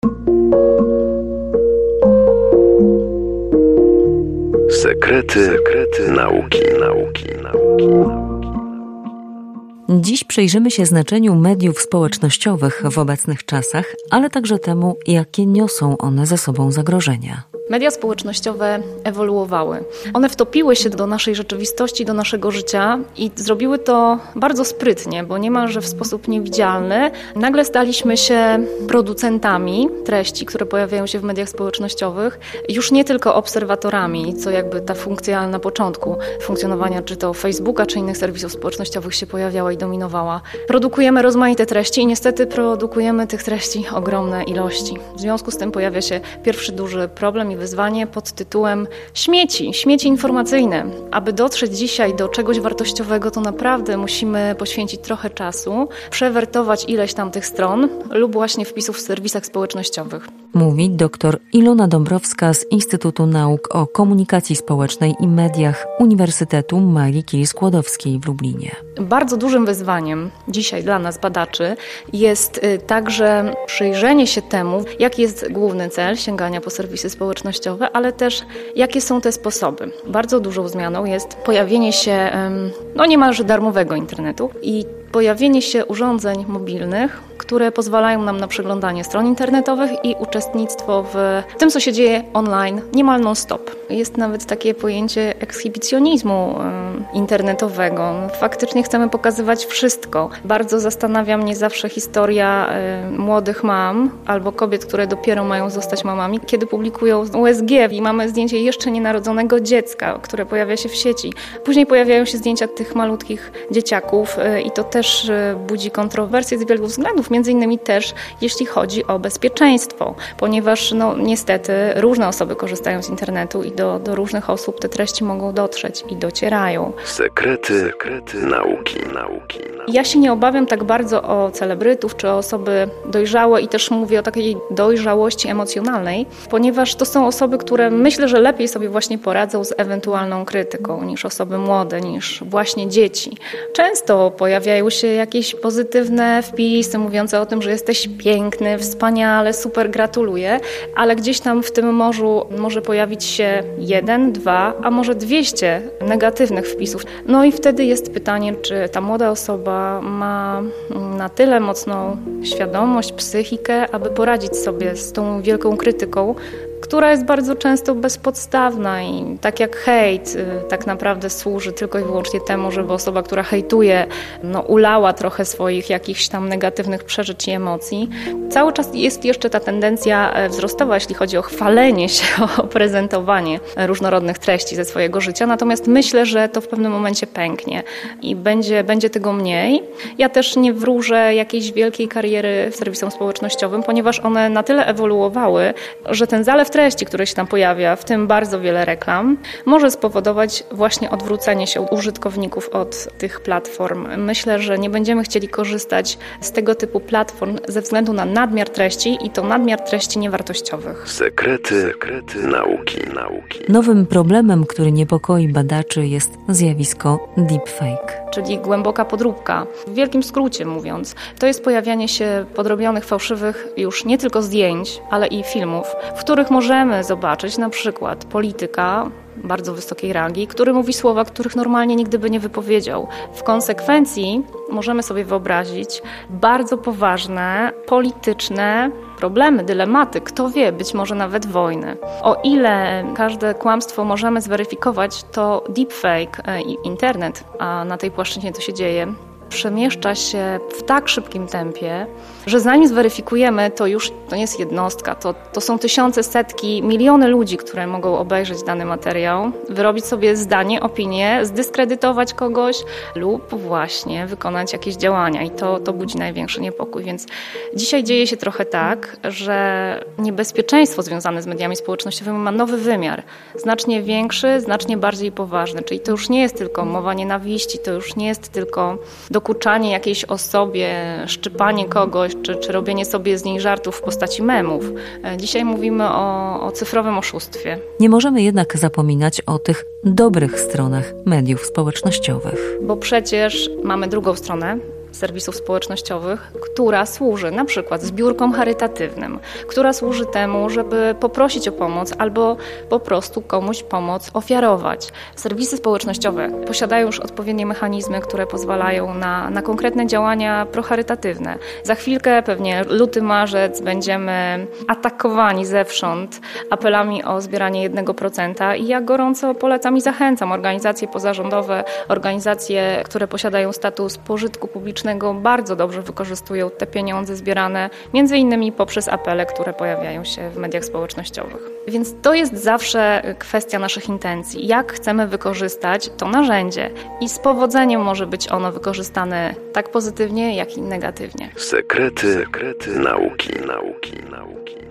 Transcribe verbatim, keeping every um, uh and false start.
Sekrety, sekrety nauki, nauki, nauki. Dziś przyjrzymy się znaczeniu mediów społecznościowych w obecnych czasach, ale także temu, jakie niosą one ze sobą zagrożenia. Media społecznościowe ewoluowały. One wtopiły się do naszej rzeczywistości, do naszego życia i zrobiły to bardzo sprytnie, bo niemalże w sposób niewidzialny. Nagle staliśmy się producentami treści, które pojawiają się w mediach społecznościowych, już nie tylko obserwatorami, co jakby ta funkcja na początku funkcjonowania czy to Facebooka, czy innych serwisów społecznościowych się pojawiała i dominowała. Produkujemy rozmaite treści i niestety produkujemy tych treści ogromne ilości. W związku z tym pojawia się pierwszy duży problem i wyzwanie pod tytułem śmieci, śmieci informacyjne. Aby dotrzeć dzisiaj do czegoś wartościowego, to naprawdę musimy poświęcić trochę czasu, przewertować ileś tam tych stron lub właśnie wpisów w serwisach społecznościowych. Mówi dr Ilona Dąbrowska z Instytutu Nauk o Komunikacji Społecznej i Mediach Uniwersytetu Marii Curie-Skłodowskiej w Lublinie. Bardzo dużym wyzwaniem dzisiaj dla nas, badaczy, jest także przyjrzenie się temu, jaki jest główny cel sięgania po serwisy społecznościowe, ale też jakie są te sposoby. Bardzo dużą zmianą jest pojawienie się no niemalże darmowego internetu i pojawienie się urządzeń mobilnych, które pozwalają nam na przeglądanie stron internetowych i uczestnictwo w tym, co się dzieje online, niemal non-stop. Jest nawet takie pojęcie ekshibicjonizmu internetowego. Faktycznie chcemy pokazywać wszystko. Bardzo zastanawia mnie zawsze historia młodych mam albo kobiet, które dopiero mają zostać mamami, kiedy publikują U S G i mamy zdjęcie jeszcze nienarodzonego dziecka, które pojawia się w sieci. Później pojawiają się zdjęcia tych malutkich dzieciaków i to też budzi kontrowersje z wielu względów, między innymi też jeśli chodzi o bezpieczeństwo, ponieważ no, niestety różne osoby korzystają z internetu i do, do różnych osób te treści mogą dotrzeć i docierają. Sekrety, sekrety nauki, nauki, nauki. Ja się nie obawiam tak bardzo o celebrytów czy o osoby dojrzałe i też mówię o takiej dojrzałości emocjonalnej, ponieważ to są osoby, które myślę, że lepiej sobie właśnie poradzą z ewentualną krytyką niż osoby młode, niż właśnie dzieci. Często pojawiają się jakieś pozytywne wpisy mówiące o tym, że jesteś piękny, wspaniale, super, gratuluję, ale gdzieś tam w tym morzu może pojawić się jeden, dwa, a może dwieście negatywnych wpisów. No i wtedy jest pytanie, czy ta młoda osoba ma na tyle mocną świadomość, psychikę, aby poradzić sobie z tą wielką krytyką, która jest bardzo często bezpodstawna i tak jak hejt tak naprawdę służy tylko i wyłącznie temu, żeby osoba, która hejtuje, no, ulała trochę swoich jakichś tam negatywnych przeżyć i emocji. Cały czas jest jeszcze ta tendencja wzrostowa, jeśli chodzi o chwalenie się, o prezentowanie różnorodnych treści ze swojego życia, natomiast myślę, że to w pewnym momencie pęknie i będzie, będzie tego mniej. Ja też nie wróżę jakiejś wielkiej kariery w serwisom społecznościowym, ponieważ one na tyle ewoluowały, że ten zalew treści, które się tam pojawia, w tym bardzo wiele reklam, może spowodować właśnie odwrócenie się użytkowników od tych platform. Myślę, że nie będziemy chcieli korzystać z tego typu platform ze względu na nadmiar treści i to nadmiar treści niewartościowych. Sekrety, sekrety nauki, nauki. Nowym problemem, który niepokoi badaczy, jest zjawisko deepfake. Czyli głęboka podróbka. W wielkim skrócie mówiąc, to jest pojawianie się podrobionych, fałszywych już nie tylko zdjęć, ale i filmów, w których możemy zobaczyć na przykład polityka bardzo wysokiej rangi, który mówi słowa, których normalnie nigdy by nie wypowiedział. W konsekwencji możemy sobie wyobrazić bardzo poważne, polityczne problemy, dylematy, kto wie, być może nawet wojny. O ile każde kłamstwo możemy zweryfikować, to deepfake i internet, a na tej płaszczyźnie to się dzieje, przemieszcza się w tak szybkim tempie, że zanim zweryfikujemy, to już to nie jest jednostka, to, to są tysiące, setki, miliony ludzi, które mogą obejrzeć dany materiał, wyrobić sobie zdanie, opinię, zdyskredytować kogoś lub właśnie wykonać jakieś działania i to, to budzi największy niepokój. Więc dzisiaj dzieje się trochę tak, że niebezpieczeństwo związane z mediami społecznościowymi ma nowy wymiar, znacznie większy, znacznie bardziej poważny, czyli to już nie jest tylko mowa nienawiści, to już nie jest tylko dokuczanie jakiejś osobie, szczypanie kogoś, czy, czy robienie sobie z niej żartów w postaci memów. Dzisiaj mówimy o, o cyfrowym oszustwie. Nie możemy jednak zapominać o tych dobrych stronach mediów społecznościowych. Bo przecież mamy drugą stronę serwisów społecznościowych, która służy na przykład zbiórkom charytatywnym, która służy temu, żeby poprosić o pomoc albo po prostu komuś pomoc ofiarować. Serwisy społecznościowe posiadają już odpowiednie mechanizmy, które pozwalają na, na konkretne działania procharytatywne. Za chwilkę, pewnie luty, marzec, będziemy atakowani zewsząd apelami o zbieranie jednego procenta i ja gorąco polecam i zachęcam organizacje pozarządowe, organizacje, które posiadają status pożytku publicznego, bardzo dobrze wykorzystują te pieniądze zbierane między innymi poprzez apele, które pojawiają się w mediach społecznościowych. Więc to jest zawsze kwestia naszych intencji. Jak chcemy wykorzystać to narzędzie i z powodzeniem może być ono wykorzystane tak pozytywnie, jak i negatywnie. Sekrety, sekrety nauki, nauki, nauki.